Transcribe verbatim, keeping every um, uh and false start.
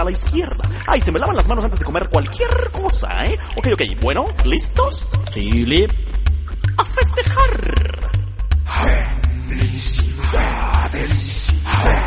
a la izquierda. Ay, se me lavan las manos antes de comer cualquier cosa, ¿eh? Ok, ok, bueno, ¿listos? Philip. ¡A festejar! Felicidades.